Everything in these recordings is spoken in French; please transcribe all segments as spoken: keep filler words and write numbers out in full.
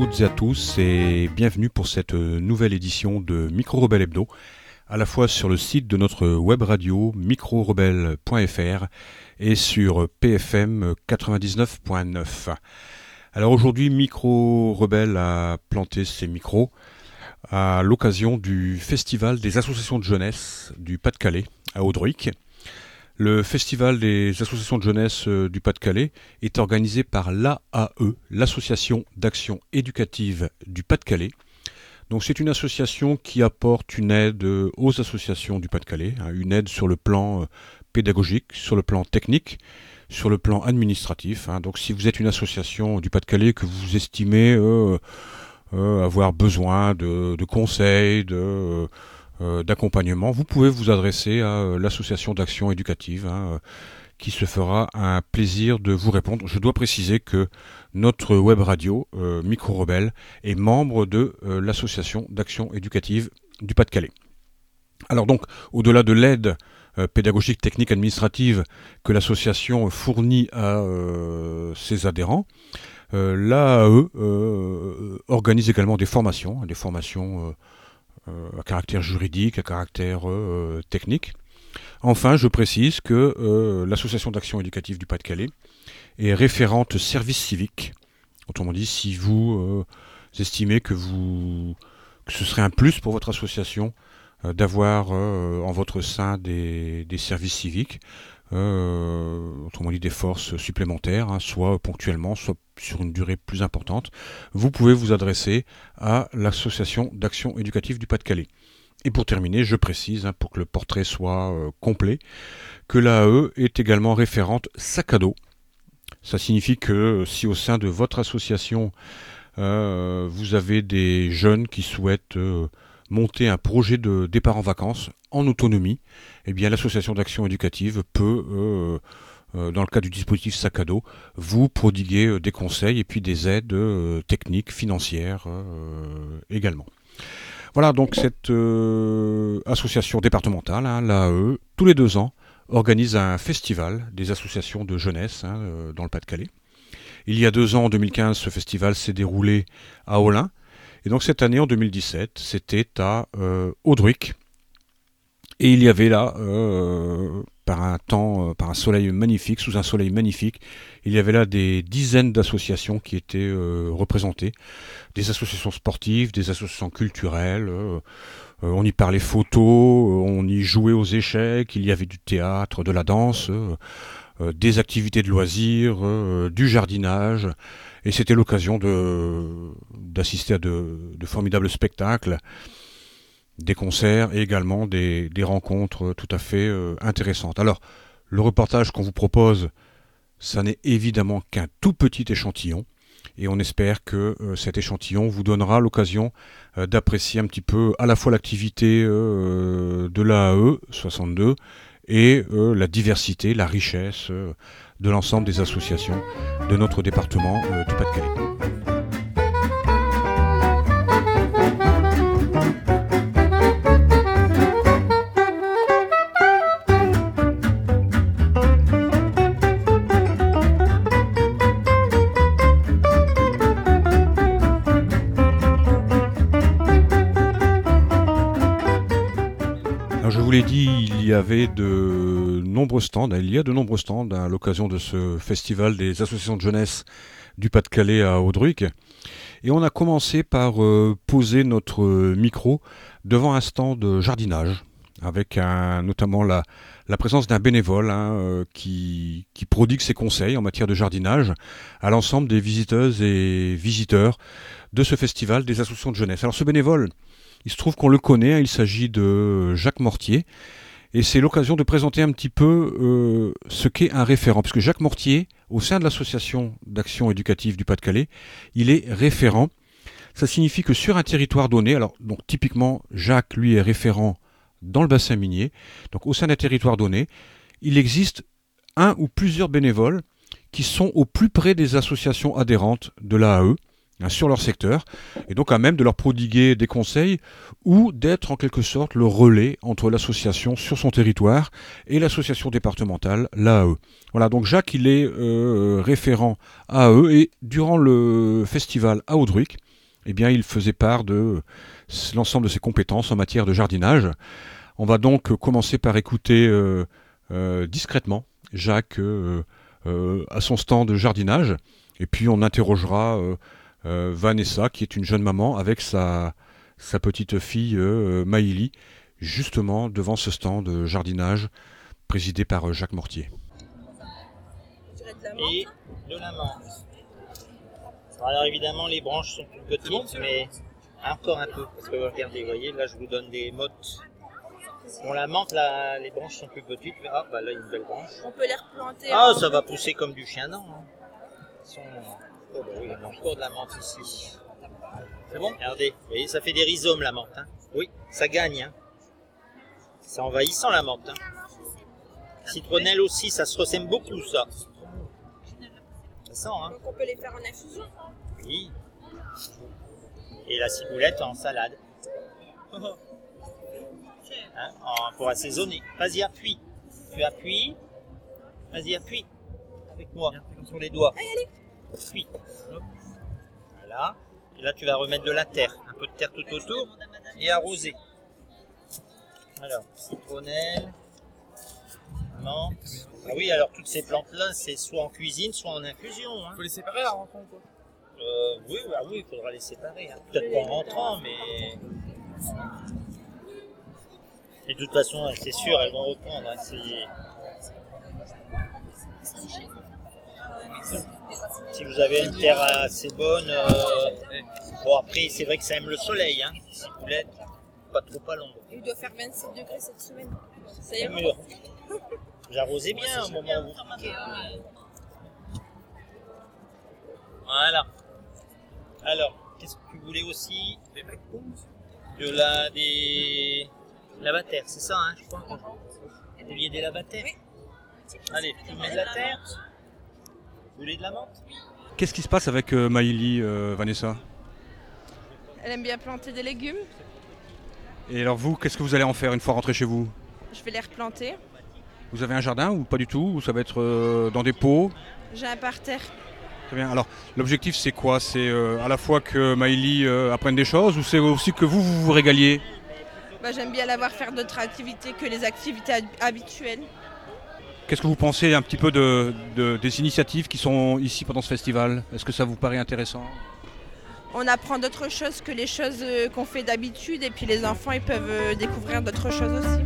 toutes et à tous et bienvenue pour cette nouvelle édition de Micro Rebelle Hebdo, à la fois sur le site de notre web radio micro rebelle point f r et sur P F M quatre-vingt-dix-neuf point neuf. Alors aujourd'hui, Micro Rebelle a planté ses micros à l'occasion du Festival des associations de jeunesse du Pas-de-Calais à Audruic. Le Festival des associations de jeunesse du Pas-de-Calais est organisé par l'A A E, l'Association d'action éducative du Pas-de-Calais. Donc c'est une association qui apporte une aide aux associations du Pas-de-Calais, hein, une aide sur le plan pédagogique, sur le plan technique, sur le plan administratif. Hein. Donc si vous êtes une association du Pas-de-Calais que vous estimez euh, euh, avoir besoin de, de conseils, de... Euh, d'accompagnement, vous pouvez vous adresser à euh, l'association d'action éducative hein, euh, qui se fera un plaisir de vous répondre. Je dois préciser que notre web radio euh, Micro Rebelle est membre de euh, l'association d'action éducative du Pas-de-Calais. Alors donc, au-delà de l'aide euh, pédagogique, technique, administrative que l'association fournit à euh, ses adhérents, euh, l'A A E euh, organise également des formations, des formations euh, à caractère juridique, à caractère euh, technique. Enfin, je précise que euh, l'association d'action éducative du Pas-de-Calais est référente service civique. Autrement dit, si vous euh, estimez que, vous, que ce serait un plus pour votre association euh, d'avoir euh, en votre sein des, des services civiques, euh, autrement dit des forces supplémentaires, hein, soit ponctuellement, soit sur une durée plus importante, vous pouvez vous adresser à l'association d'action éducative du Pas-de-Calais. Et pour terminer, je précise, hein, pour que le portrait soit euh, complet, que l'A A E est également référente sac à dos. Ça signifie que si au sein de votre association, euh, vous avez des jeunes qui souhaitent euh, monter un projet de départ en vacances en autonomie, eh bien l'association d'action éducative peut, euh, euh, dans le cadre du dispositif sac à dos, vous prodiguer euh, des conseils et puis des aides euh, techniques, financières euh, également. Voilà donc cette euh, association départementale, hein, l'A A E, tous les deux ans, organise un festival des associations de jeunesse hein, euh, dans le Pas-de-Calais. Il y a deux ans, en deux mille quinze, ce festival s'est déroulé à Olin. Et donc cette année, en deux mille dix-sept, c'était à euh, Audruic. Et il y avait là, euh, par un temps, euh, par un soleil magnifique, sous un soleil magnifique, il y avait là des dizaines d'associations qui étaient euh, représentées. Des associations sportives, des associations culturelles, euh, euh, on y parlait photo, euh, on y jouait aux échecs, il y avait du théâtre, de la danse, euh, euh, des activités de loisirs, euh, du jardinage. Et c'était l'occasion de, d'assister à de, de formidables spectacles, des concerts et également des, des rencontres tout à fait euh, intéressantes. Alors, le reportage qu'on vous propose, ça n'est évidemment qu'un tout petit échantillon. Et on espère que euh, cet échantillon vous donnera l'occasion euh, d'apprécier un petit peu à la fois l'activité euh, de l'A A E soixante-deux et euh, la diversité, la richesse euh, de l'ensemble des associations de notre département euh, du Pas-de-Calais. Alors je vous l'ai dit, il y avait de nombreux stands, il y a de nombreux stands à l'occasion de ce festival des associations de jeunesse du Pas-de-Calais à Audruic. Et on a commencé par euh, poser notre micro devant un stand de jardinage, avec un, notamment la, la présence d'un bénévole hein, euh, qui, qui prodigue ses conseils en matière de jardinage à l'ensemble des visiteuses et visiteurs de ce festival des associations de jeunesse. Alors ce bénévole, il se trouve qu'on le connaît, hein, il s'agit de Jacques Mortier, et c'est l'occasion de présenter un petit peu euh, ce qu'est un référent, puisque Jacques Mortier, au sein de l'association d'action éducative du Pas-de-Calais, il est référent. Ça signifie que sur un territoire donné, alors donc typiquement Jacques lui est référent dans le bassin minier, donc au sein d'un territoire donné, il existe un ou plusieurs bénévoles qui sont au plus près des associations adhérentes de l'A A E, hein, sur leur secteur, et donc à même de leur prodiguer des conseils ou d'être en quelque sorte le relais entre l'association sur son territoire et l'association départementale, l'A A E. Voilà, donc Jacques, il est euh, référent A A E, et durant le festival à Audruic, eh bien, il faisait part de l'ensemble de ses compétences en matière de jardinage. On va donc commencer par écouter euh, euh, discrètement Jacques euh, euh, à son stand de jardinage, et puis on interrogera euh, euh, Vanessa, qui est une jeune maman, avec sa, sa petite fille euh, Maïli, justement devant ce stand de jardinage présidé par euh, Jacques Mortier. Et de la menthe. Alors évidemment les branches sont plus petites, mais encore un peu, parce que regardez, vous voyez, là je vous donne des mottes. Bon, la menthe, là, les branches sont plus petites, mais ah, bah là, il y a une belle branche. On peut les replanter. Ah, ça va pousser comme du chien dent. Hein. Sont... Oh, bah oui, il y a encore de la menthe ici. C'est bon? Regardez, vous voyez, ça fait des rhizomes, la menthe. Hein. Oui, ça gagne. Hein. C'est envahissant, la menthe. Hein. Citronnelle aussi, ça se ressème beaucoup, ça. Ça sent, hein. Donc on peut les faire en infusion. Oui. Et la ciboulette en salade. Hein, en, pour assaisonner. Vas-y, appuie. Tu appuies. Vas-y, appuie. Avec moi, sur les doigts. Allez, allez. Appuie. Voilà. Et là, tu vas remettre de la terre. Un peu de terre tout autour. Et arroser. Alors, citronnelle. Menthe. Ah oui, alors toutes ces plantes-là, c'est soit en cuisine, soit en infusion. Il hein. faut les séparer en rentrant ou quoi? euh, Oui, bah oui, il faudra les séparer. Hein. Peut-être pas en rentrant, mais... Et de toute façon, c'est sûr, elles vont reprendre. Hein. Si vous avez une terre assez bonne, euh... bon après, c'est vrai que ça aime le soleil. Hein. Ciboulette, pas trop à l'ombre. Il doit faire vingt-sept degrés cette semaine. Ça y est. Mûr. J'arrosais bien au moment où... Voilà. Alors, qu'est-ce que tu voulais aussi? De la... des... Lavaterre, c'est ça, hein, je crois. Vous vouliez des lavaterres? Oui. Allez, tu mets de la terre. Vous voulez de la menthe? Qu'est-ce qui se passe avec euh, Maïli, euh, Vanessa? Elle aime bien planter des légumes. Et alors vous, qu'est-ce que vous allez en faire une fois rentré chez vous? Je vais les replanter. Vous avez un jardin ou pas du tout? Ou ça va être euh, dans des pots? J'ai un parterre. Très bien. Alors, l'objectif, c'est quoi? C'est euh, à la fois que Maïli euh, apprenne des choses, ou c'est aussi que vous, vous vous régaliez? Bah, j'aime bien la voir faire d'autres activités que les activités habituelles. Qu'est-ce que vous pensez un petit peu de, de, des initiatives qui sont ici pendant ce festival? Est-ce que ça vous paraît intéressant? On apprend d'autres choses que les choses qu'on fait d'habitude, et puis les enfants ils peuvent découvrir d'autres choses aussi.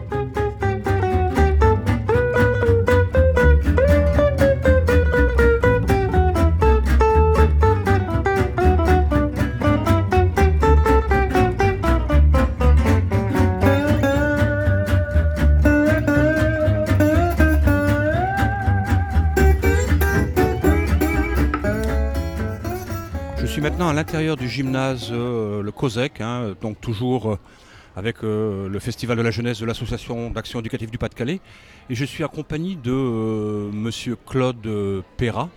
Maintenant à l'intérieur du gymnase euh, le COSEC, hein, donc toujours euh, avec euh, le Festival de la jeunesse de l'Association d'action éducative du Pas-de-Calais. Et je suis accompagné de euh, monsieur Claude euh, Perra,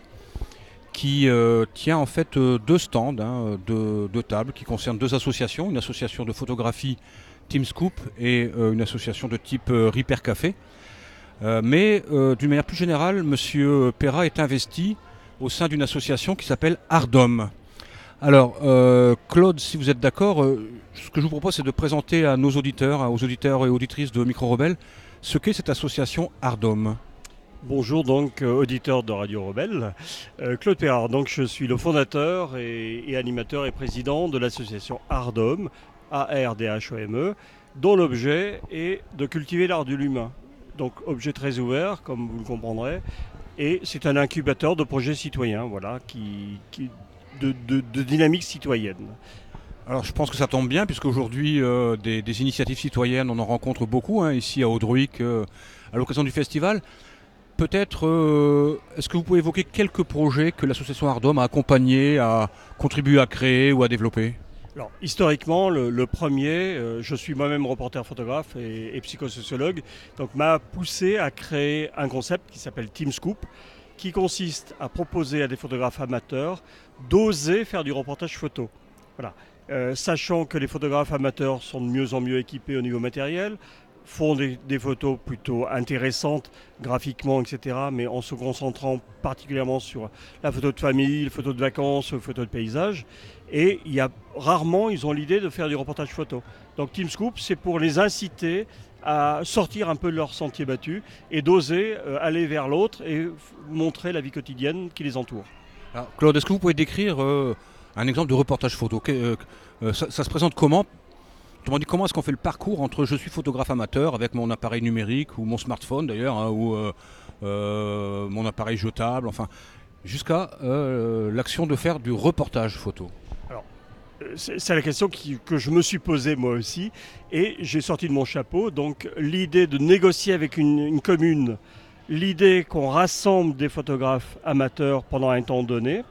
qui euh, tient en fait euh, deux stands, hein, deux, deux tables qui concernent deux associations, une association de photographie Team Scoop et euh, une association de type euh, Ripper Café. Euh, mais euh, d'une manière plus générale, monsieur Perra est investi au sein d'une association qui s'appelle Ardom. Alors, euh, Claude, si vous êtes d'accord, euh, ce que je vous propose, c'est de présenter à nos auditeurs, aux auditeurs et auditrices de Micro Rebelle, ce qu'est cette association Ardom. Bonjour donc, euh, auditeur de Radio Rebelle. Euh, Claude Perrard, donc je suis le fondateur et, et animateur et président de l'association Ardom, A R D H O M E, dont l'objet est de cultiver l'art de l'humain. Donc, objet très ouvert, comme vous le comprendrez, et c'est un incubateur de projets citoyens, voilà, qui... qui De, de, de dynamique citoyenne. Alors je pense que ça tombe bien, puisqu'aujourd'hui euh, des, des initiatives citoyennes, on en rencontre beaucoup, hein, ici à Audruic, euh, à l'occasion du festival. Peut-être, euh, est-ce que vous pouvez évoquer quelques projets que l'association Ardom a accompagnés, a contribué à créer ou à développer? Alors, historiquement, le, le premier, euh, je suis moi-même reporter photographe et, et psychosociologue, donc m'a poussé à créer un concept qui s'appelle Team Scoop, qui consiste à proposer à des photographes amateurs d'oser faire du reportage photo. Voilà. Euh, sachant que les photographes amateurs sont de mieux en mieux équipés au niveau matériel, font des, des photos plutôt intéressantes graphiquement, et cetera, mais en se concentrant particulièrement sur la photo de famille, la photo de vacances, la photo de paysage. Et il y a, rarement, ils ont l'idée de faire du reportage photo. Donc Team Scoop, c'est pour les inciter à sortir un peu de leur sentier battu et d'oser euh, aller vers l'autre et f- montrer la vie quotidienne qui les entoure. Alors, Claude, est-ce que vous pouvez décrire euh, un exemple de reportage photo? Que- euh, euh, ça, ça se présente comment? Autrement dit, comment est-ce qu'on fait le parcours entre je suis photographe amateur avec mon appareil numérique ou mon smartphone d'ailleurs, hein, ou euh, euh, mon appareil jetable, enfin, jusqu'à euh, l'action de faire du reportage photo? Euh, C'est c'est la question qui- que je me suis posée moi aussi et j'ai sorti de mon chapeau. Donc l'idée de négocier avec une, une commune, l'idée qu'on rassemble des photographes amateurs pendant un temps donné,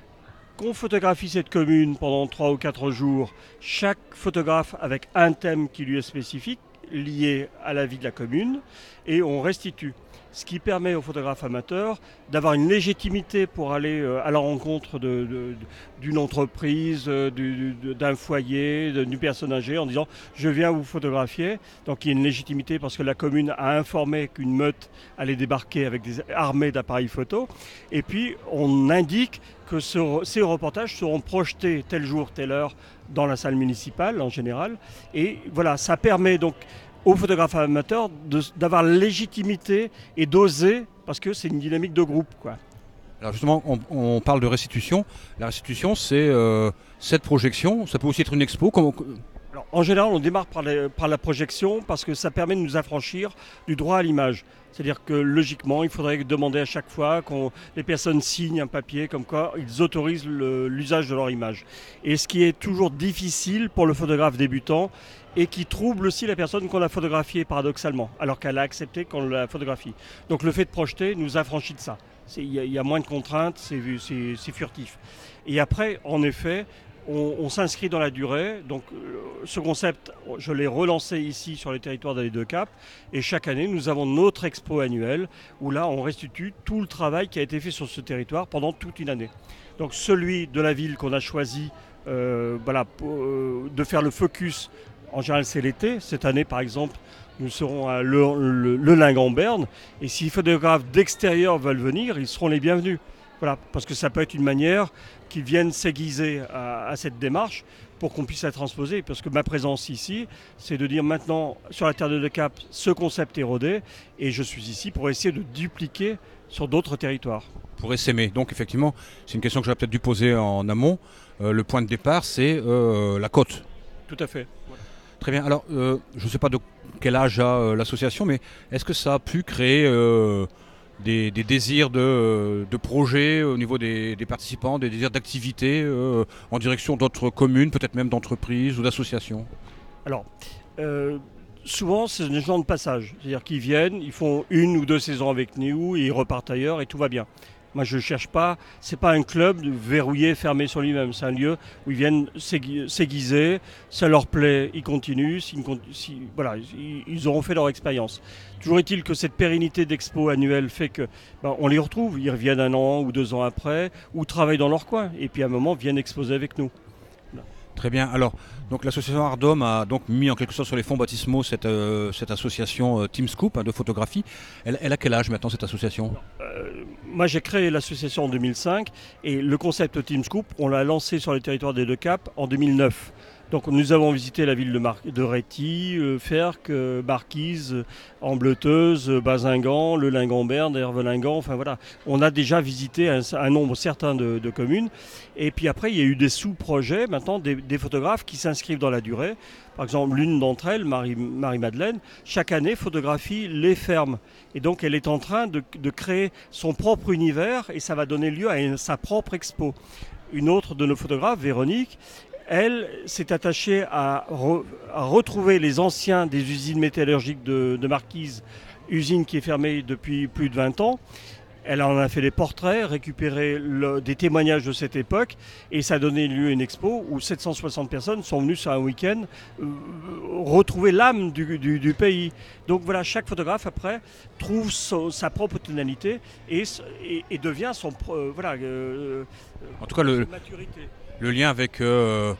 qu'on photographie cette commune pendant trois ou quatre jours, chaque photographe avec un thème qui lui est spécifique, lié à la vie de la commune, et on restitue. Ce qui permet aux photographes amateurs d'avoir une légitimité pour aller euh, à la rencontre de- de- d'une entreprise, euh, du- du- d'un foyer, de- d'une personne âgée, en disant « je viens vous photographier ». Donc il y a une légitimité parce que la commune a informé qu'une meute allait débarquer avec des armées d'appareils photo. Et puis on indique que ce- ces reportages seront projetés tel jour, telle heure dans la salle municipale en général. Et voilà, ça permet donc aux photographes amateurs de- d'avoir la légitimité et d'oser, parce que c'est une dynamique de groupe, quoi. Alors justement, on, on parle de restitution. La restitution, c'est euh, cette projection. Ça peut aussi être une expo. Comment- Alors, en général, on démarre par, les- par la projection parce que ça permet de nous affranchir du droit à l'image. C'est-à-dire que logiquement, il faudrait demander à chaque fois que les personnes signent un papier comme quoi ils autorisent le- l'usage de leur image. Et ce qui est toujours difficile pour le photographe débutant et qui trouble aussi la personne qu'on a photographiée paradoxalement, alors qu'elle a accepté qu'on la photographie. Donc le fait de projeter nous affranchit de ça. C'est- Il y, a- il y a moins de contraintes, c'est c'est- c'est furtif. Et après, en effet, on, on s'inscrit dans la durée. Donc euh, ce concept, je l'ai relancé ici sur le territoire des Deux Caps. Et chaque année, nous avons notre expo annuelle où là, on restitue tout le travail qui a été fait sur ce territoire pendant toute une année. Donc celui de la ville qu'on a choisi euh, voilà, pour, euh, de faire le focus, en général c'est l'été. Cette année, par exemple, nous serons à Le, le, le Ling-en-Berne. Et si les photographes d'extérieur veulent venir, ils seront les bienvenus. Voilà, parce que ça peut être une manière qu'ils viennent s'aiguiser à, à cette démarche pour qu'on puisse la transposer. Parce que ma présence ici, c'est de dire maintenant, sur la Terre de Deux Caps, ce concept est rodé, et je suis ici pour essayer de dupliquer sur d'autres territoires. Pour s'aimer. Donc effectivement, c'est une question que j'aurais peut-être dû poser en amont. Euh, le point de départ, c'est euh, la côte. Tout à fait. Très bien. Alors, euh, je ne sais pas de quel âge a euh, l'association, mais est-ce que ça a pu créer euh, des, des désirs de, de projets au niveau des, des participants, des désirs d'activités euh, en direction d'autres communes, peut-être même d'entreprises ou d'associations? Alors, euh, souvent, c'est des gens de passage. C'est-à-dire qu'ils viennent, ils font une ou deux saisons avec nous, et ils repartent ailleurs et tout va bien. Moi, je ne cherche pas, c'est pas un club verrouillé, fermé sur lui-même. C'est un lieu où ils viennent s'aigui- s'aiguiser, ça leur plaît, ils continuent, s'ils con- si- voilà, ils, ils auront fait leur expérience. Toujours est-il que cette pérennité d'expo annuelle fait que ben, on les retrouve, ils reviennent un an ou deux ans après, ou travaillent dans leur coin, et puis à un moment viennent exposer avec nous. Très bien. Alors, donc l'association Ardom a donc mis en quelque sorte sur les fonds baptismaux cette, euh, cette association euh, Team Scoop hein, de photographie. Elle, elle a quel âge maintenant cette association? Euh, moi, j'ai créé l'association en deux mille cinq et le concept Team Scoop, on l'a lancé sur le territoire des Deux Caps en deux mille neuf. Donc, nous avons visité la ville de, Mar- de Réty, euh, Ferques, euh, Marquise, euh, Ambleteuse, euh, Bazingan, le Ling-en-Berne, Hervelingan. Enfin voilà, on a déjà visité un, un nombre certain de, de communes. Et puis après, il y a eu des sous-projets, maintenant des, des photographes qui s'inscrivent dans la durée. Par exemple, l'une d'entre elles, Marie, Marie-Madeleine, chaque année photographie les fermes. Et donc, elle est en train de, de créer son propre univers et ça va donner lieu à une- sa propre expo. Une autre de nos photographes, Véronique, elle s'est attachée à, re, à retrouver les anciens des usines métallurgiques de, de Marquise, usine qui est fermée depuis plus de vingt ans. Elle en a fait des portraits, récupéré le, des témoignages de cette époque, et ça a donné lieu à une expo où sept cent soixante personnes sont venues sur un week-end euh, retrouver l'âme du, du, du pays. Donc voilà, chaque photographe après trouve so, sa propre tonalité et, et, et devient son euh, voilà euh, En tout cas, le, maturité. le lien avec euh,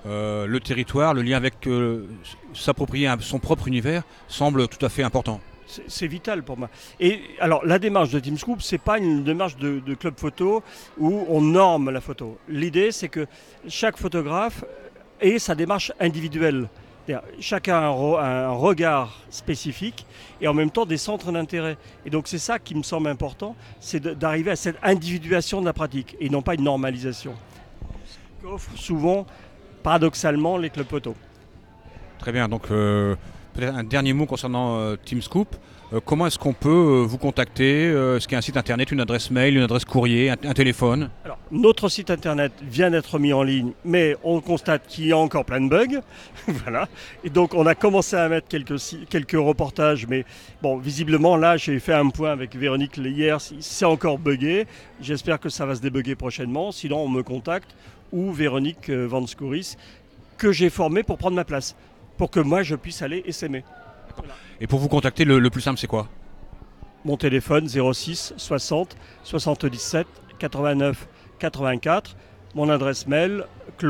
euh, le territoire, le lien avec euh, s'approprier un- son propre univers semble tout à fait important. C'est c'est vital pour moi. Et alors, la démarche de Team Scoop, c'est pas une démarche de, de club photo où on norme la photo. L'idée, c'est que chaque photographe ait sa démarche individuelle. C'est-à-dire, chacun a un, re- un regard spécifique et en même temps des centres d'intérêt. Et donc, c'est ça qui me semble important, c'est de- d'arriver à cette individuation de la pratique et non pas une normalisation. Ce qu'offrent souvent, paradoxalement, les clubs photo. Très bien, donc euh, peut-être un dernier mot concernant euh, Team Scoop. Euh, comment est-ce qu'on peut euh, vous contacter? Euh, Est-ce qu'il y a un site internet, une adresse mail, une adresse courrier, un, un téléphone? Alors, notre site internet vient d'être mis en ligne, mais on constate qu'il y a encore plein de bugs. Voilà. Et donc, on a commencé à mettre quelques, si- quelques reportages, mais bon, visiblement, là, j'ai fait un point avec Véronique hier, c'est encore buggé. J'espère que ça va se débugger prochainement. Sinon, on me contacte ou Véronique euh, Van Scouris, que j'ai formée pour prendre ma place, pour que moi, je puisse aller essaimer. Et pour vous contacter, le, le plus simple, c'est quoi? Mon téléphone zéro six soixante soixante-dix-sept quatre-vingt-neuf quatre-vingt-quatre. Mon adresse mail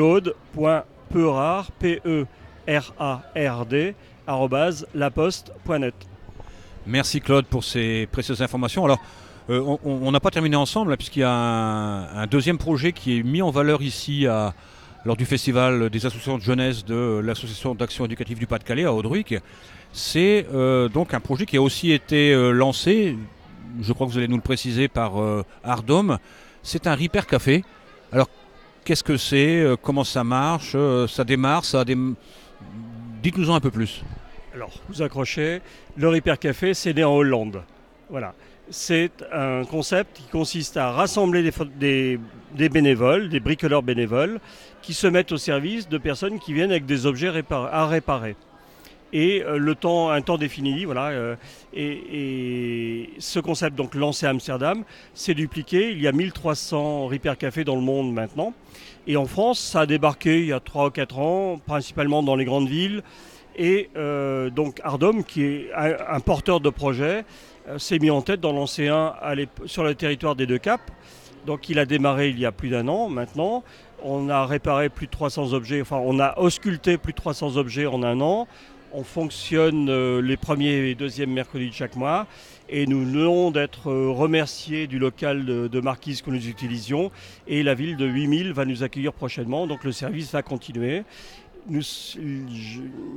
claude.perard, P E R A R D, arobase laposte point net. Merci Claude pour ces précieuses informations. Alors, euh, on- on n'a pas terminé ensemble, là, puisqu'il y a un, un deuxième projet qui est mis en valeur ici à, lors du festival des associations de jeunesse de l'association d'action éducative du Pas-de-Calais à Audruic. C'est euh, donc un projet qui a aussi été euh, lancé, je crois que vous allez nous le préciser, par euh, Ardom. C'est un Repair Café. Alors, qu'est-ce que c'est? euh, Comment ça marche? euh, Ça démarre ça dé... Dites-nous-en un peu plus. Alors, vous accrochez, le Repair Café, c'est né en Hollande. Voilà. C'est un concept qui consiste à rassembler des, pho- des- des bénévoles, des bricoleurs bénévoles, qui se mettent au service de personnes qui viennent avec des objets répar- à réparer. Et euh, le temps, un temps défini, voilà. euh, et, et ce concept, donc lancé à Amsterdam, s'est dupliqué. Il y a mille trois cents Repair Café dans le monde maintenant. Et en France, ça a débarqué il y a trois ou quatre ans, principalement dans les grandes villes. Et euh, donc Ardom, qui est un, un porteur de projet, euh, s'est mis en tête d'en lancer un à l'ép- sur le territoire des Deux Caps. Donc il a démarré il y a plus d'un an maintenant. On a réparé plus de trois cents objets, enfin on a ausculté plus de trois cents objets en un an. On fonctionne euh, les premiers et deuxièmes mercredis de chaque mois. Et nous venons d'être euh, remerciés du local de, de Marquise que nous utilisions. Et la ville de huit mille va nous accueillir prochainement. Donc le service va continuer. Nous, je-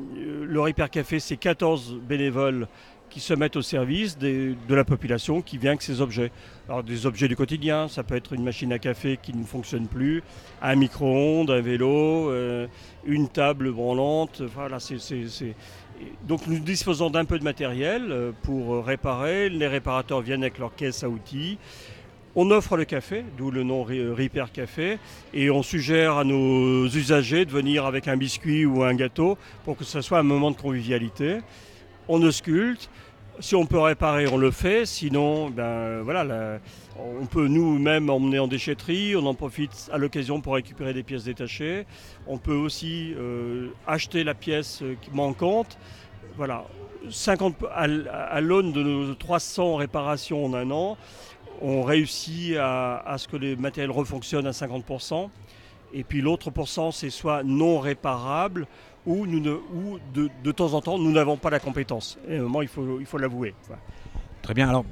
le Repair Café, c'est quatorze bénévoles qui se mettent au service des- de la population qui vient avec ces objets. Alors des objets du quotidien, ça peut être une machine à café qui ne fonctionne plus, un micro-ondes, un vélo, euh, une table branlante. Voilà, c'est, c'est- c'est- Donc nous disposons d'un peu de matériel euh, pour réparer. Les réparateurs viennent avec leur caisse à outils. On offre le café, d'où le nom Re- Repair Café, et on suggère à nos usagers de venir avec un biscuit ou un gâteau pour que ce soit un moment de convivialité. On ausculte. Si on peut réparer, on le fait. Sinon, ben, voilà, la- on peut nous-mêmes emmener en déchetterie. On en profite à l'occasion pour récupérer des pièces détachées. On peut aussi euh, acheter la pièce euh, qui- manquante. Voilà. cinquante, à, l- à l'aune de nos trois cents réparations en un an, on réussit à, à ce que les matériels refonctionnent à cinquante pour cent. Et puis l'autre pourcent, c'est soit non réparable ou, nous ne, ou de, de temps en temps, nous n'avons pas la compétence. Et à un moment, il faut, il faut l'avouer. Voilà. Très bien, alors,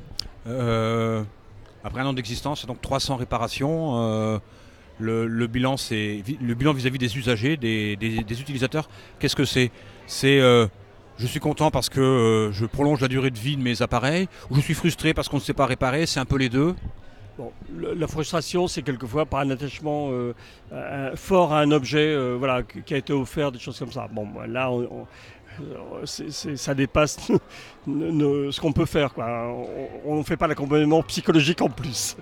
euh, après un an d'existence, c'est donc trois cents réparations. euh, le, le bilan, c'est vi- le bilan vis-à-vis des usagers, des, des- des utilisateurs. Qu'est-ce que c'est? C'est euh, je suis content parce que euh, je prolonge la durée de vie de mes appareils, ou je suis frustré parce qu'on ne sait pas réparer, c'est un peu les deux. Bon, le- la frustration, c'est quelquefois par un attachement euh, un- fort à un objet euh, voilà, qui a été offert, des choses comme ça. Bon, bah, là, on- on- euh, c'est- c'est- ça dépasse nos- nos- ce qu'on peut faire, quoi. On ne fait pas l'accompagnement psychologique en plus.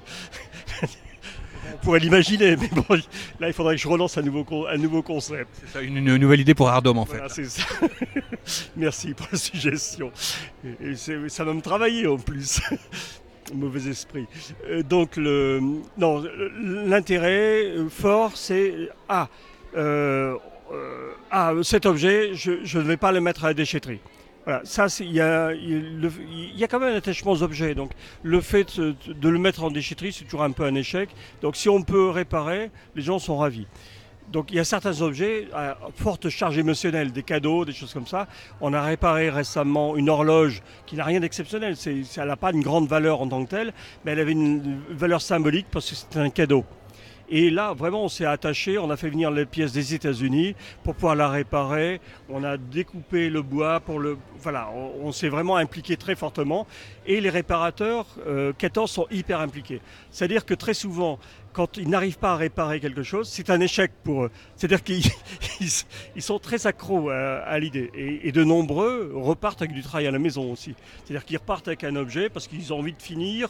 On pourrait l'imaginer, mais bon, là, il faudrait que je relance un nouveau, con- un nouveau concept. C'est ça, une, une nouvelle idée pour Ardom en fait. Voilà, c'est ça. Merci pour la suggestion. Et, et c'est- ça va me travailler en plus. Mauvais esprit. Euh, donc, le, non, l'intérêt euh, fort, c'est ah, euh, euh, ah, cet objet, je, je ne vais pas le mettre à la déchetterie. Voilà, ça, c'est- il y a, il y a le- il y a quand même un attachement aux objets. Donc, le fait de, de le mettre en déchetterie, c'est toujours un peu un échec. Donc, si on peut réparer, les gens sont ravis. Donc il y a certains objets à forte charge émotionnelle, des cadeaux, des choses comme ça. On a réparé récemment une horloge qui n'a rien d'exceptionnel. C'est, elle n'a pas une grande valeur en tant que telle, mais elle avait une valeur symbolique parce que c'était un cadeau. Et là, vraiment, on s'est attaché, on a fait venir les pièces des États-Unis pour pouvoir la réparer. On a découpé le bois pour le... Voilà, on, on s'est vraiment impliqué très fortement. Et les réparateurs, euh, quatorze, sont hyper impliqués. C'est-à-dire que très souvent, quand ils n'arrivent pas à réparer quelque chose, c'est un échec pour eux. C'est-à-dire qu'ils ils, ils sont très accros à, à l'idée. Et, et de nombreux repartent avec du travail à la maison aussi. C'est-à-dire qu'ils repartent avec un objet parce qu'ils ont envie de finir.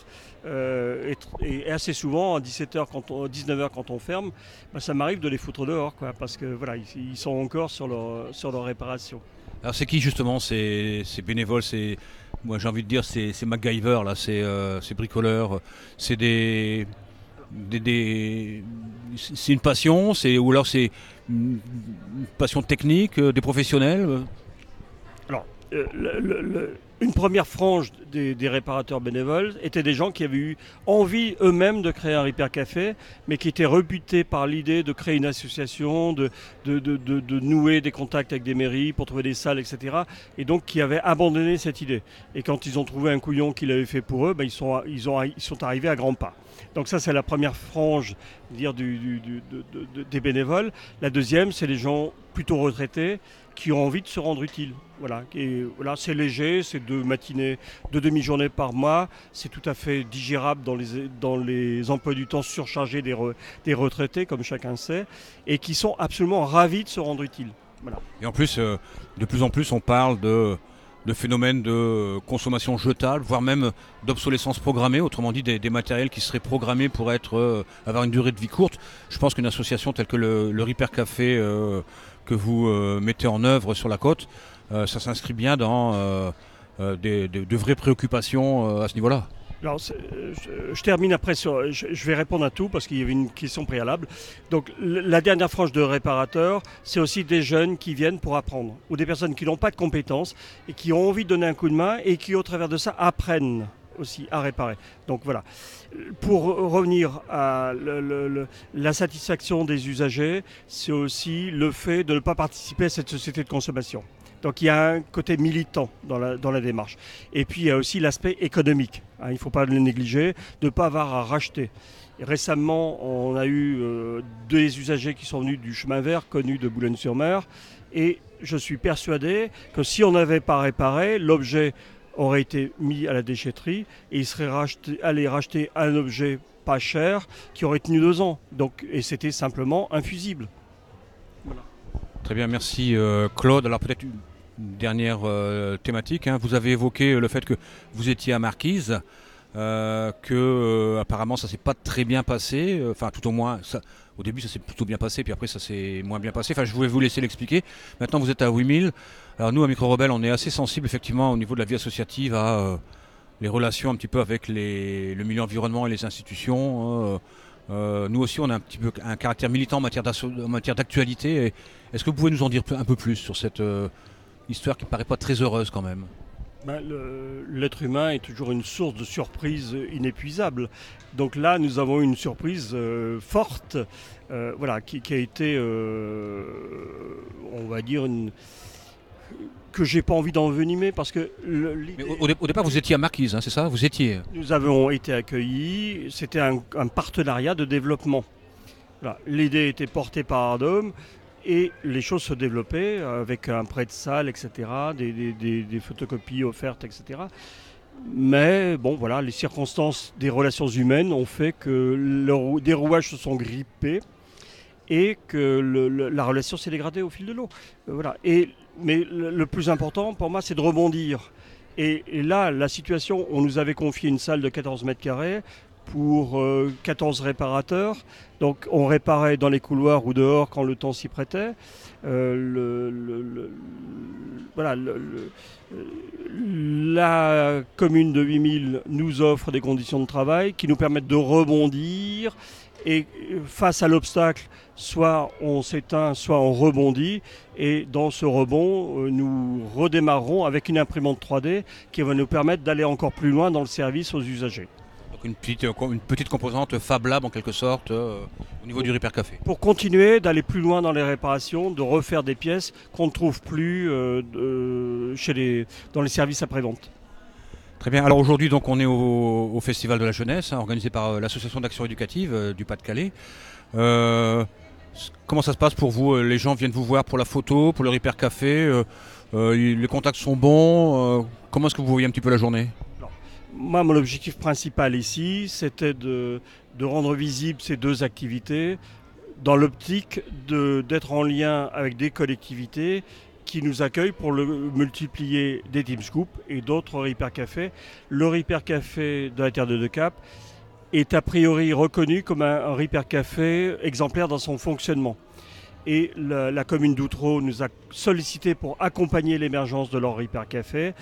Euh, et, et assez souvent, à dix-sept heures, quand on, dix-neuf heures quand on ferme, ben ça m'arrive de les foutre dehors, quoi, parce que voilà, ils, ils sont encore sur leur, sur leur réparation. Alors c'est qui justement ces, ces bénévoles, c'est, moi j'ai envie de dire c'est, c'est MacGyver, là, c'est, euh, c'est bricoleurs, c'est des... Des, des, c'est une passion, c'est, ou alors c'est une passion technique, euh, des professionnels. Alors, euh, le, le, le, une première frange des, des réparateurs bénévoles étaient des gens qui avaient eu envie eux-mêmes de créer un repair café, mais qui étaient rebutés par l'idée de créer une association, de, de, de, de, de nouer des contacts avec des mairies pour trouver des salles, et cetera. Et donc qui avaient abandonné cette idée. Et quand ils ont trouvé un couillon qui l'avait fait pour eux, ben ils, sont, ils, ont, ils sont arrivés à grands pas. Donc ça, c'est la première frange dire, du, du, du, de, de, des bénévoles. La deuxième, c'est les gens plutôt retraités qui ont envie de se rendre utiles. Voilà. Et voilà, c'est léger, c'est deux matinées, deux demi-journées par mois. C'est tout à fait digérable dans les, dans les emplois du temps surchargés des, re, des retraités, comme chacun sait, et qui sont absolument ravis de se rendre utiles. Voilà. Et en plus, euh, de plus en plus, on parle de... de phénomènes de consommation jetable, voire même d'obsolescence programmée, autrement dit des, des matériels qui seraient programmés pour être, euh, avoir une durée de vie courte. Je pense qu'une association telle que le, le Repair Café euh, que vous euh, mettez en œuvre sur la côte, euh, ça s'inscrit bien dans euh, euh, des, de, de vraies préoccupations euh, à ce niveau-là. Alors, je, je termine après sur. Je, je vais répondre à tout parce qu'il y avait une question préalable. Donc, la dernière frange de réparateurs, c'est aussi des jeunes qui viennent pour apprendre ou des personnes qui n'ont pas de compétences et qui ont envie de donner un coup de main et qui, au travers de ça, apprennent aussi à réparer. Donc voilà. Pour revenir à le, le, le, la satisfaction des usagers, c'est aussi le fait de ne pas participer à cette société de consommation. Donc il y a un côté militant dans la, dans la démarche. Et puis il y a aussi l'aspect économique. Hein, il ne faut pas le négliger, de ne pas avoir à racheter. Et récemment, on a eu euh, deux usagers qui sont venus du chemin vert, connus de Boulogne-sur-Mer. Et je suis persuadé que si on n'avait pas réparé, l'objet aurait été mis à la déchetterie et il serait racheté, allé racheter un objet pas cher qui aurait tenu deux ans. Donc, et c'était simplement infusible. Voilà. Très bien, merci euh, Claude. Alors peut-être une dernière euh, thématique. Hein. Vous avez évoqué le fait que vous étiez à Marquise, euh, que euh, apparemment ça s'est pas très bien passé. Enfin, tout au moins, ça, au début ça s'est plutôt bien passé, puis après ça s'est moins bien passé. Enfin, je voulais vous laisser l'expliquer. Maintenant, vous êtes à huit mille. Alors nous, à Micro Rebelle, on est assez sensible effectivement au niveau de la vie associative à euh, les relations un petit peu avec les, le milieu environnement et les institutions. Euh, euh, nous aussi, on a un petit peu un caractère militant en matière, en matière d'actualité. Et est-ce que vous pouvez nous en dire un peu plus sur cette euh, histoire qui ne paraît pas très heureuse quand même ? Ben, le, l'être humain est toujours une source de surprises inépuisable. Donc là, nous avons une surprise euh, forte, euh, voilà, qui, qui a été, euh, on va dire, une, que j'ai pas envie d'envenimer parce que le, Mais au, au départ, vous étiez à Marquise, hein, c'est ça ? Vous étiez. Nous avons été accueillis. C'était un, un partenariat de développement. Voilà. L'idée était portée par Ardom. Et les choses se développaient avec un prêt de salle, et cetera, des, des, des, des photocopies offertes, et cetera. Mais bon, voilà, les circonstances des relations humaines ont fait que le, des rouages se sont grippés et que le, le, la relation s'est dégradée au fil de l'eau. Voilà. Et, mais le, le plus important pour moi, c'est de rebondir. Et, et là, la situation, on nous avait confié une salle de quatorze mètres carrés pour euh, quatorze réparateurs. Donc on réparait dans les couloirs ou dehors quand le temps s'y prêtait. Euh, le, le, le, voilà, le, le, la commune de huit mille nous offre des conditions de travail qui nous permettent de rebondir. Et face à l'obstacle, soit on s'éteint, soit on rebondit. Et dans ce rebond, nous redémarrerons avec une imprimante trois D qui va nous permettre d'aller encore plus loin dans le service aux usagers. Donc une petite, une petite composante Fab Lab en quelque sorte euh, au niveau du Repair Café. Pour continuer d'aller plus loin dans les réparations, de refaire des pièces qu'on ne trouve plus euh, de, chez les, dans les services après-vente. Très bien. Alors aujourd'hui, donc, on est au, au Festival de la Jeunesse, hein, organisé par euh, l'Association d'Action Éducative euh, du Pas-de-Calais. Euh, comment ça se passe pour vous? Les gens viennent vous voir pour la photo, pour le Repair Café euh, euh, les contacts sont bons euh, Comment est-ce que vous voyez un petit peu la journée? Moi, mon objectif principal ici, c'était de, de rendre visibles ces deux activités dans l'optique de, d'être en lien avec des collectivités qui nous accueillent pour le multiplier des Team Scoop et d'autres Repair Café. Le Repair Café de la Terre de Decap est a priori reconnu comme un, un Repair Café exemplaire dans son fonctionnement. Et la, la commune d'Outreau nous a sollicité pour accompagner l'émergence de leur Repair Café.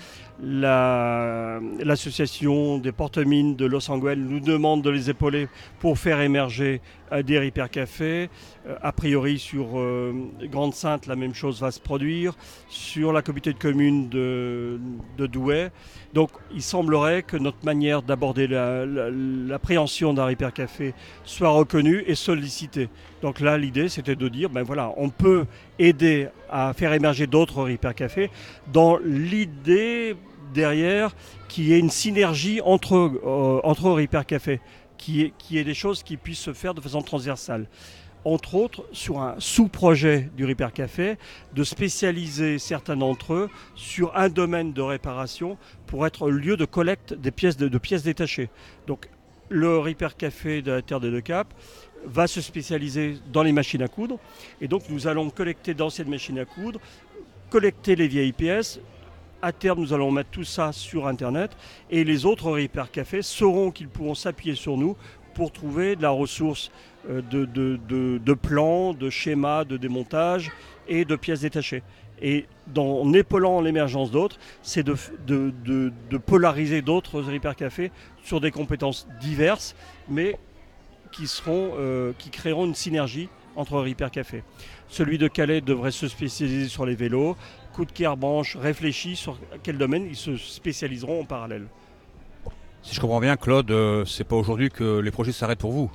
La, l'association des porte-mines de Los Angeles nous demande de les épauler pour faire émerger euh, des Repair Café. Euh, a priori sur euh, Grande-Sainte, la même chose va se produire. Sur la communauté de communes de, de Douai. Donc il semblerait que notre manière d'aborder la, la, l'appréhension d'un Repair Café soit reconnue et sollicitée. Donc là, l'idée, c'était de dire, ben voilà, on peut aider à faire émerger d'autres Repair Café dans l'idée derrière qu'il y ait une synergie entre, euh, entre Repair Café, qui est, qui est des choses qui puissent se faire de façon transversale. Entre autres, sur un sous-projet du Repair Café, de spécialiser certains d'entre eux sur un domaine de réparation pour être lieu de collecte des pièces, de, de pièces détachées. Donc, le Repair Café de la Terre de Decap va se spécialiser dans les machines à coudre. Et donc, nous allons collecter d'anciennes machines à coudre, collecter les vieilles pièces. À terme, nous allons mettre tout ça sur Internet. Et les autres Repair Café sauront qu'ils pourront s'appuyer sur nous pour trouver de la ressource de, de, de, de plans, de schémas, de démontage et de pièces détachées. Et dans, en épaulant l'émergence d'autres, c'est de, de, de, de polariser d'autres Repair Café sur des compétences diverses, mais qui, seront, euh, qui créeront une synergie entre Repair Café. Celui de Calais devrait se spécialiser sur les vélos. Coup de cœur branche réfléchit sur quel domaine ils se spécialiseront en parallèle. Si je comprends bien, Claude, euh, c'est pas aujourd'hui que les projets s'arrêtent pour vous?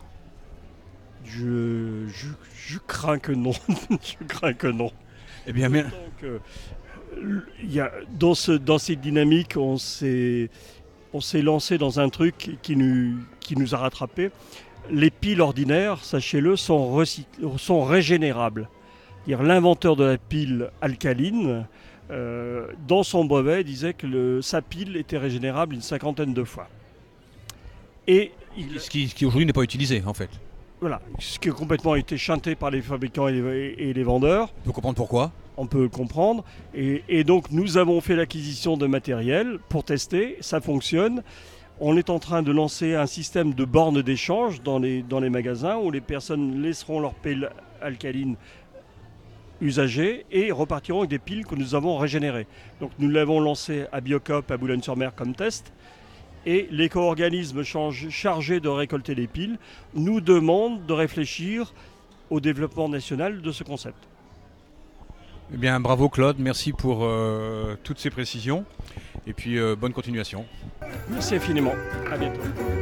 Je, je, je crains que non. je crains que non. Eh bien, mais... Donc, euh, y a, dans, ce, dans cette dynamique, on s'est, on s'est lancé dans un truc qui nous, qui nous a rattrapés. Les piles ordinaires, sachez-le, sont, recycl- sont régénérables. C'est-à-dire, l'inventeur de la pile alcaline, euh, dans son brevet, disait que le, sa pile était régénérable une cinquantaine de fois. Et il... Ce qui, ce qui aujourd'hui n'est pas utilisé, en fait. Voilà, ce qui a complètement été chanté par les fabricants et les, et les vendeurs. On peut comprendre pourquoi. On peut le comprendre. Et, et donc, nous avons fait l'acquisition de matériel pour tester. Ça fonctionne. On est en train de lancer un système de bornes d'échange dans les, dans les magasins où les personnes laisseront leurs piles alcalines usagées et repartiront avec des piles que nous avons régénérées. Donc, nous l'avons lancé à Biocop à Boulogne-sur-Mer comme test. Et l'éco-organisme chargé de récolter les piles nous demande de réfléchir au développement national de ce concept. Eh bien, bravo Claude, merci pour euh, toutes ces précisions. Et puis, euh, bonne continuation. Merci infiniment. À bientôt.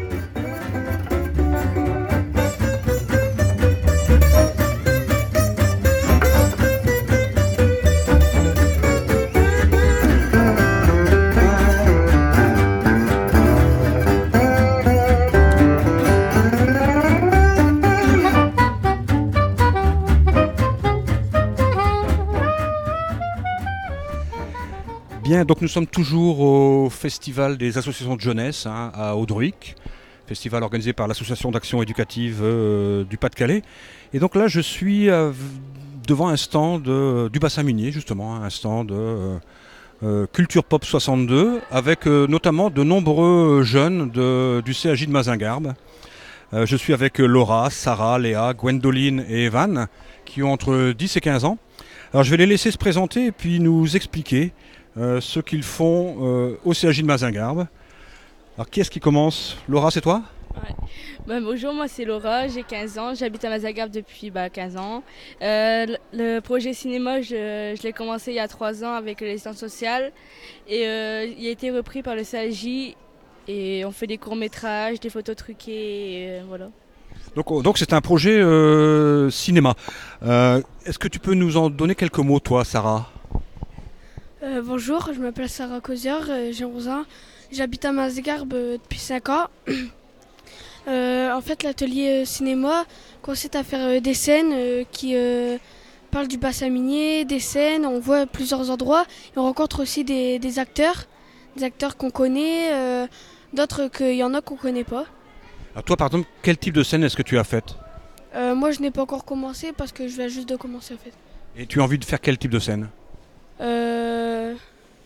Bien, donc nous sommes toujours au Festival des associations de jeunesse hein, à Audruic, festival organisé par l'Association d'action éducative euh, du Pas-de-Calais. Et donc là, je suis euh, devant un stand euh, du bassin minier, justement, un stand de euh, euh, Culture Pop soixante-deux, avec euh, notamment de nombreux jeunes de, du C A J de Mazingarbe. Euh, je suis avec Laura, Sarah, Léa, Gwendoline et Evan, qui ont entre dix et quinze ans. Alors je vais les laisser se présenter et puis nous expliquer Euh, ce qu'ils font euh, au C A J de Mazingarbe. Alors qui est-ce qui commence? Laura, c'est toi? Ouais. Bah, bonjour, moi c'est Laura, j'ai quinze ans, j'habite à Mazingarbe depuis bah, quinze ans. Euh, le, le projet cinéma, je, je l'ai commencé il y a trois ans avec l'assistance sociale et euh, il a été repris par le C A J Et on fait des courts-métrages, des photos truquées, et, euh, voilà. Donc donc c'est un projet euh, cinéma. Euh, Est-ce que tu peux nous en donner quelques mots, toi, Sarah? Euh, bonjour, je m'appelle Sarah Cozier, euh, j'ai onze ans. J'habite à Mazgarbe euh, depuis cinq ans. Euh, en fait, l'atelier euh, cinéma consiste à faire euh, des scènes euh, qui euh, parlent du bassin minier, des scènes, on voit plusieurs endroits. Et on rencontre aussi des, des acteurs, des acteurs qu'on connaît, euh, d'autres qu'il y en a qu'on ne connaît pas. Alors toi, par exemple, quel type de scène est-ce que tu as faite? Euh, moi, je n'ai pas encore commencé parce que je viens juste de commencer en fait. Et tu as envie de faire quel type de scène? Euh...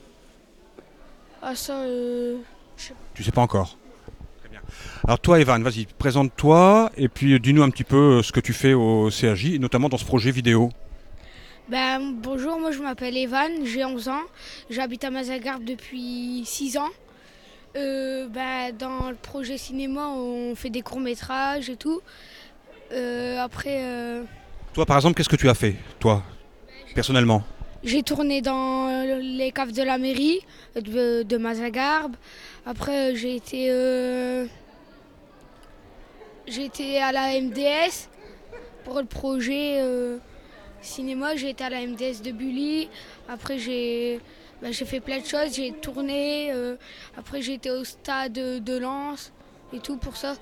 Ah ça, euh... Tu sais pas encore. Très bien. Alors toi, Evan, vas-y, présente-toi et puis dis-nous un petit peu ce que tu fais au C A J, et notamment dans ce projet vidéo. Ben, bonjour, moi je m'appelle Evan, j'ai onze ans, j'habite à Mazagard depuis six ans. Euh, ben, dans le projet cinéma, on fait des courts-métrages et tout. Euh, après, euh, Toi, par exemple, qu'est-ce que tu as fait, toi, personnellement? j'ai tourné dans les caves de la mairie de, de Mazagarbe. Après, j'ai été, euh, j'ai été à la M D S pour le projet euh, cinéma. J'ai été à la M D S de Bully. Après, j'ai, ben, j'ai fait plein de choses. J'ai tourné. Euh, après, j'ai été au stade de Lens et tout pour ça.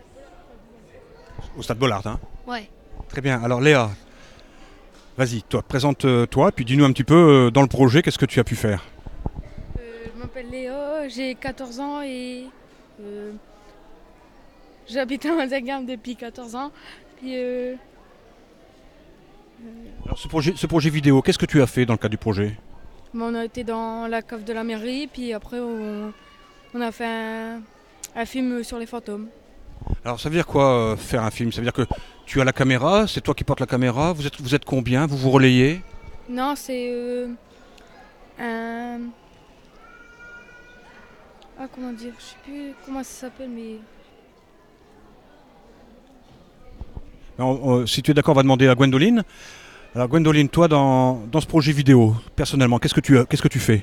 Au Stade Bollard, hein? Ouais. Très bien. Alors Léa, vas-y, toi, présente-toi, puis dis-nous un petit peu euh, dans le projet, qu'est-ce que tu as pu faire? Euh, je m'appelle Léa, j'ai quatorze ans et euh, j'habite à Mazagam depuis quatorze ans. Puis, euh, Alors ce projet, ce projet vidéo, qu'est-ce que tu as fait dans le cadre du projet? on a été dans la cave de la mairie, puis après on, on a fait un, un film sur les fantômes. Alors ça veut dire quoi, euh, faire un film? Ça veut dire que tu as la caméra, c'est toi qui portes la caméra, vous êtes, vous êtes combien? Vous vous relayez? Non, c'est euh, un... Ah, comment dire? Je sais plus comment ça s'appelle, mais... Alors, on- si tu es d'accord, on va demander à Gwendoline. Alors Gwendoline, toi, dans, dans ce projet vidéo, personnellement, qu'est-ce que tu, as- qu'est-ce que tu fais?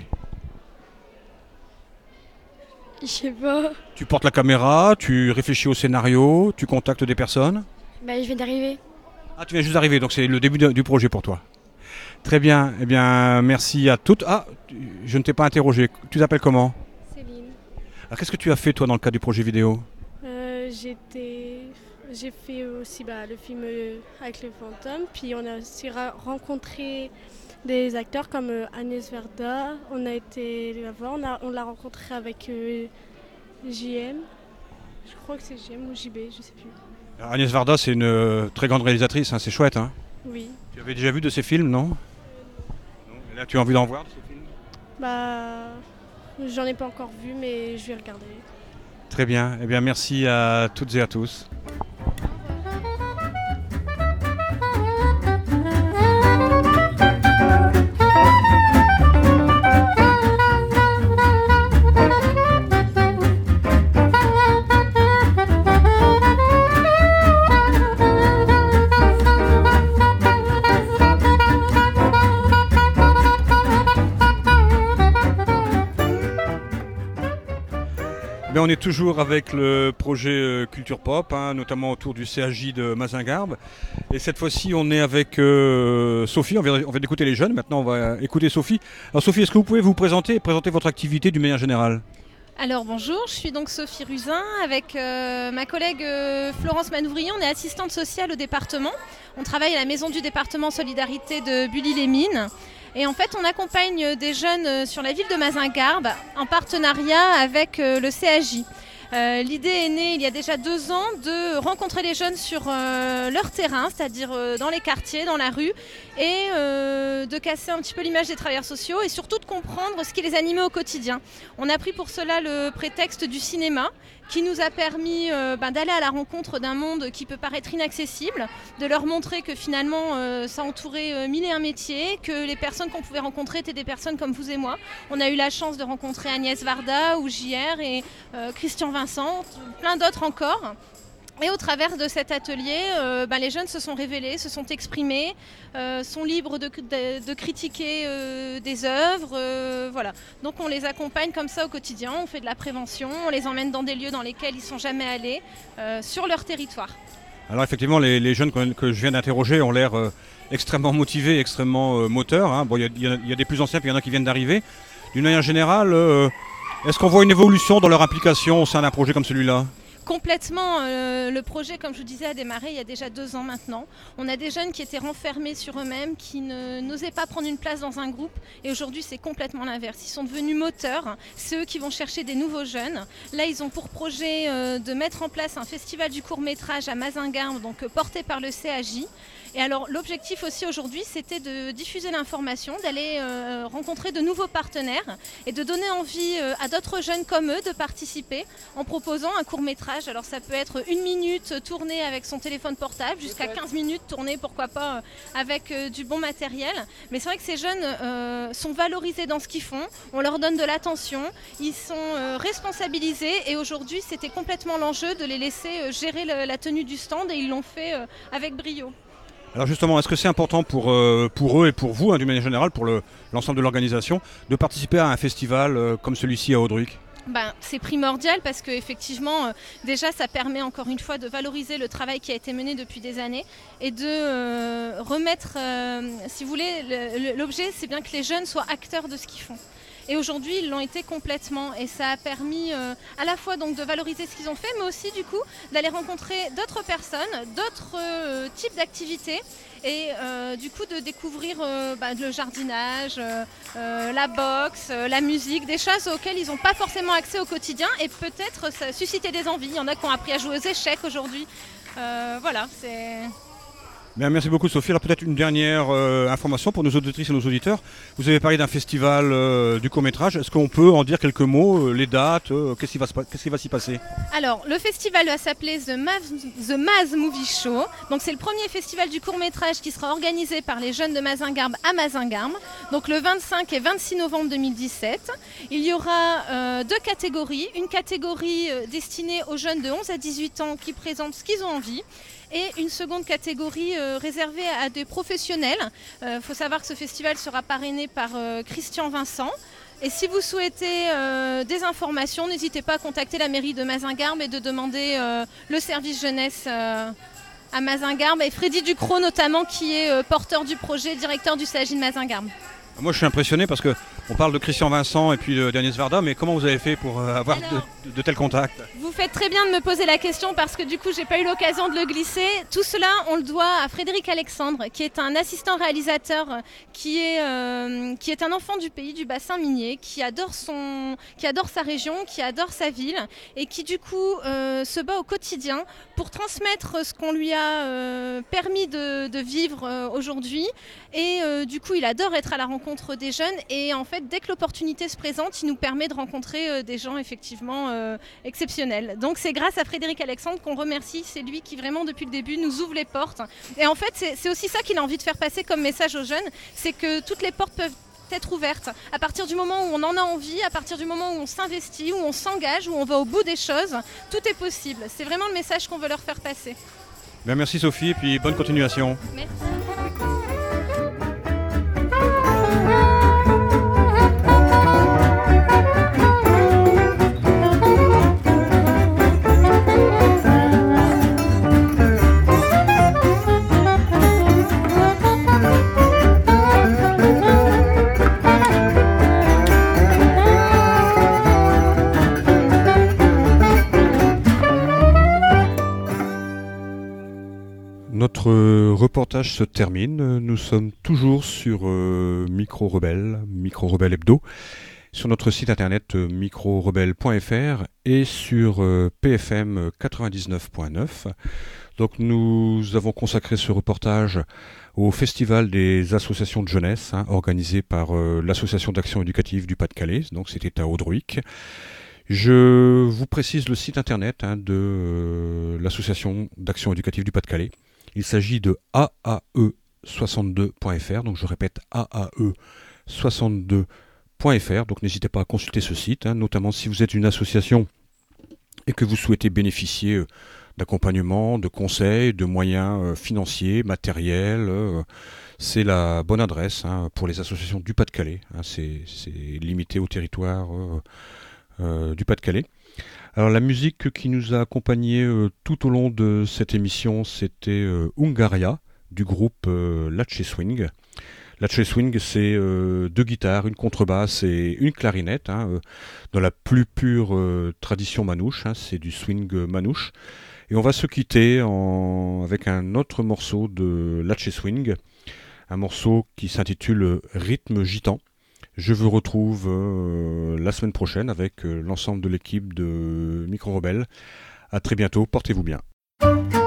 Je sais pas. Tu portes la caméra, tu réfléchis au scénario, tu contactes des personnes? Ben, je viens d'arriver. Ah, tu viens juste d'arriver, donc c'est le début de- du projet pour toi. Très bien, eh bien, merci à toutes. Ah, tu- je ne t'ai pas interrogé. Tu t'appelles comment? Céline. Alors, qu'est-ce que tu as fait, toi, dans le cadre du projet vidéo? Euh, j'étais... J'ai fait aussi bah, le film euh, avec les fantômes, puis on a aussi ra- rencontré des acteurs comme euh, Agnès Varda. On a été la voir, on, a- on l'a rencontré avec euh, J M. Je crois que c'est J M ou J B, je sais plus. Alors, Agnès Varda, c'est une euh, très grande réalisatrice, hein, c'est chouette. Hein. Oui. Tu avais déjà vu de ces films, non? Non. Et là, tu as envie d'en voir de ces films? Bah, j'en ai pas encore vu, mais je vais regarder. Très bien, eh bien, merci à toutes et à tous. Ben, on est toujours avec le projet euh, Culture Pop, hein, notamment autour du C A J de Mazingarbe. Et cette fois-ci, on est avec euh, Sophie. On vient, on vient d'écouter les jeunes. Maintenant, on va écouter Sophie. Alors, Sophie, est-ce que vous pouvez vous présenter et présenter votre activité d'une manière générale? Alors bonjour, je suis donc Sophie Ruzin avec euh, ma collègue euh, Florence Manouvrier. On est assistante sociale au département. On travaille à la maison du département Solidarité de Bully-les-Mines. Et en fait, on accompagne des jeunes sur la ville de Mazingarbe en partenariat avec euh, le C A J. Euh, L'idée est née il y a déjà deux ans de rencontrer les jeunes sur euh, leur terrain, c'est-à-dire euh, dans les quartiers, dans la rue, et euh, de casser un petit peu l'image des travailleurs sociaux et surtout de comprendre ce qui les animait au quotidien. On a pris pour cela le prétexte du cinéma qui nous a permis euh, ben, d'aller à la rencontre d'un monde qui peut paraître inaccessible, de leur montrer que finalement euh, ça entourait euh, mille et un métiers, que les personnes qu'on pouvait rencontrer étaient des personnes comme vous et moi. On a eu la chance de rencontrer Agnès Varda ou J R et euh, Christian Vincent, plein d'autres encore. Et au travers de cet atelier, euh, ben, les jeunes se sont révélés, se sont exprimés, euh, sont libres de, de, de critiquer euh, des œuvres. Euh, voilà. Donc on les accompagne comme ça au quotidien, on fait de la prévention, on les emmène dans des lieux dans lesquels ils ne sont jamais allés, euh, sur leur territoire. Alors effectivement, les, les jeunes que, que je viens d'interroger ont l'air euh, extrêmement motivés, extrêmement euh, moteurs. Hein. Bon, il y, y, y a des plus anciens, puis il y en a qui viennent d'arriver. D'une manière générale, euh, est-ce qu'on voit une évolution dans leur implication au sein d'un projet comme celui-là ? Complètement, euh, le projet, comme je vous disais, a démarré il y a déjà deux ans maintenant. On a des jeunes qui étaient renfermés sur eux-mêmes, qui ne, n'osaient pas prendre une place dans un groupe. Et aujourd'hui, c'est complètement l'inverse. Ils sont devenus moteurs. C'est eux qui vont chercher des nouveaux jeunes. Là, ils ont pour projet euh, de mettre en place un festival du court-métrage à Mazingarbe, donc euh, porté par le C A J. Et alors l'objectif aussi aujourd'hui, c'était de diffuser l'information, d'aller euh, rencontrer de nouveaux partenaires et de donner envie euh, à d'autres jeunes comme eux de participer en proposant un court-métrage. Alors ça peut être une minute tournée avec son téléphone portable, jusqu'à quinze minutes tournée, pourquoi pas, euh, avec euh, du bon matériel. Mais c'est vrai que ces jeunes euh, sont valorisés dans ce qu'ils font, on leur donne de l'attention, ils sont euh, responsabilisés et aujourd'hui c'était complètement l'enjeu de les laisser euh, gérer le, la tenue du stand et ils l'ont fait euh, avec brio. Alors justement, est-ce que c'est important pour, euh, pour eux et pour vous, hein, d'une manière générale, pour le, l'ensemble de l'organisation, de participer à un festival euh, comme celui-ci à Audruic ? Ben, c'est primordial parce qu'effectivement, euh, déjà, ça permet encore une fois de valoriser le travail qui a été mené depuis des années et de euh, remettre, euh, si vous voulez, le, l'objet, c'est bien que les jeunes soient acteurs de ce qu'ils font. Et aujourd'hui, ils l'ont été complètement et ça a permis euh, à la fois donc, de valoriser ce qu'ils ont fait, mais aussi du coup d'aller rencontrer d'autres personnes, d'autres euh, types d'activités et euh, du coup de découvrir euh, bah, le jardinage, euh, euh, la boxe, euh, la musique, des choses auxquelles ils n'ont pas forcément accès au quotidien et peut-être ça susciter des envies. Il y en a qui ont appris à jouer aux échecs aujourd'hui. Euh, voilà, c'est... Bien, merci beaucoup Sophie. Alors peut-être une dernière euh, information pour nos auditrices et nos auditeurs. Vous avez parlé d'un festival euh, du court-métrage. Est-ce qu'on peut en dire quelques mots, euh, les dates, euh, qu'est-ce qui va se, qu'est-ce qui va s'y passer ? Alors, le festival va s'appeler The Maz, The Maz Movie Show. Donc c'est le premier festival du court-métrage qui sera organisé par les jeunes de Mazingarbe à Mazingarbe. Donc le vingt-cinq et vingt-six novembre deux mille dix-sept. Il y aura euh, deux catégories. Une catégorie euh, destinée aux jeunes de onze à dix-huit ans qui présentent ce qu'ils ont envie. Et une seconde catégorie euh, réservée à des professionnels. Il euh, faut savoir que ce festival sera parrainé par euh, Christian Vincent. Et si vous souhaitez euh, des informations, n'hésitez pas à contacter la mairie de Mazingarbe et de demander euh, le service jeunesse euh, à Mazingarbe. Et Freddy Ducrot notamment, qui est euh, porteur du projet, directeur du C A J de Mazingarbe. Moi je suis impressionné parce qu'on parle de Christian Vincent et puis d'Agnès Varda, mais comment vous avez fait pour euh, avoir Alors, de, de, de tels contacts ? Vous faites très bien de me poser la question parce que du coup j'ai pas eu l'occasion de le glisser. Tout cela on le doit à Frédéric Alexandre qui est un assistant réalisateur qui est, euh, qui est un enfant du pays du bassin minier, qui adore, son, qui adore sa région, qui adore sa ville et qui du coup euh, se bat au quotidien pour transmettre ce qu'on lui a euh, permis de, de vivre euh, aujourd'hui et euh, du coup il adore être à la rencontre des jeunes et en fait dès que l'opportunité se présente il nous permet de rencontrer euh, des gens effectivement euh, exceptionnels. Donc c'est grâce à Frédéric Alexandre qu'on remercie, c'est lui qui vraiment depuis le début nous ouvre les portes et en fait c'est, c'est aussi ça qu'il a envie de faire passer comme message aux jeunes, c'est que toutes les portes peuvent être ouvertes à partir du moment où on en a envie, à partir du moment où on s'investit, où on s'engage, où on va au bout des choses, tout est possible. C'est vraiment le message qu'on veut leur faire passer. Bien, merci Sophie et puis bonne continuation. Merci. Notre reportage se termine. Nous sommes toujours sur euh, Micro Rebelle, Micro Rebelle Hebdo, sur notre site internet euh, micro rebelle point f r et sur euh, P F M quatre-vingt-dix-neuf point neuf. Donc nous avons consacré ce reportage au Festival des associations de jeunesse, hein, organisé par euh, l'Association d'action éducative du Pas-de-Calais, donc c'était à Audruic. Je vous précise le site internet hein, de euh, l'Association d'action éducative du Pas-de-Calais. Il s'agit de A A E soixante-deux point f r, donc je répète A A E soixante-deux point f r, donc n'hésitez pas à consulter ce site, hein, notamment si vous êtes une association et que vous souhaitez bénéficier d'accompagnement, de conseils, de moyens euh, financiers, matériels. Euh, c'est la bonne adresse hein, pour les associations du Pas-de-Calais. Hein, c'est, c'est limité au territoire euh, euh, du Pas-de-Calais. Alors la musique qui nous a accompagnés euh, tout au long de cette émission, c'était euh, Hungaria du groupe euh, Latché Swing. Latché Swing, c'est euh, deux guitares, une contrebasse et une clarinette, hein, euh, dans la plus pure euh, tradition manouche, hein, c'est du swing manouche. Et on va se quitter en... avec un autre morceau de Latché Swing, un morceau qui s'intitule Rythme gitan. Je vous retrouve euh, la semaine prochaine avec euh, l'ensemble de l'équipe de Micro Rebelle. À très bientôt, portez-vous bien.